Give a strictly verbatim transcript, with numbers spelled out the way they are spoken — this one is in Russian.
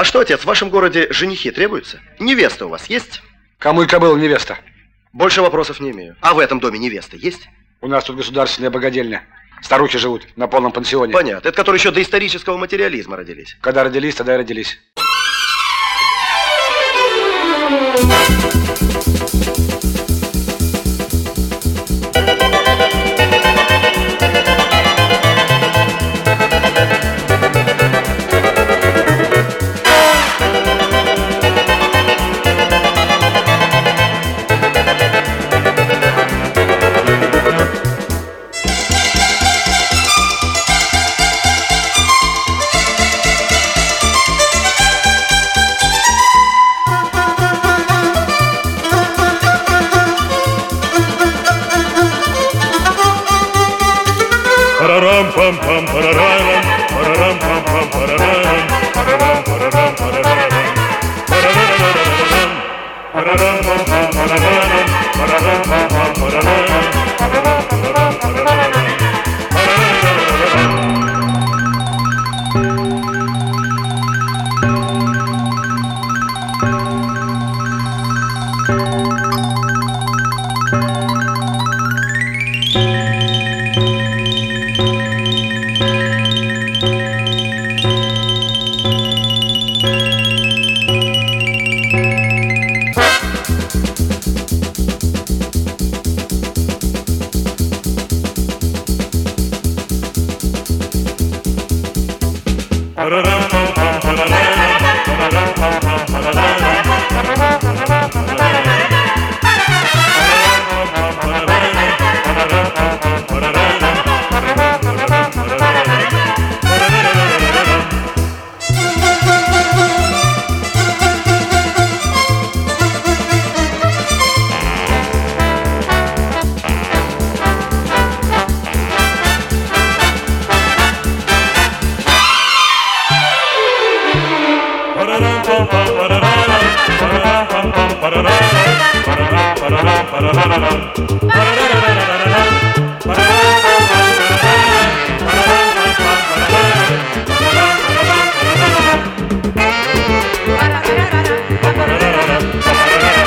А что, отец, в вашем городе женихи требуются? Невеста у вас есть? Кому и кобыла невеста? Больше вопросов не имею. А в этом доме невеста есть? У нас тут государственная богадельня. Старухи живут на полном пансионе. Понятно. Это которые еще до исторического материализма родились. Когда родились, тогда и родились. Парарам-пам-пам, парарам, парарам-пам-пам, парарам, парарам, парарам, парарам, парарам, парарам-пам-пам, парарам, парарам-пам-пам, парарам, парарам, парарам, парарам. Pararам, pararам, pararам, pararам, pararам, pararам, pararам.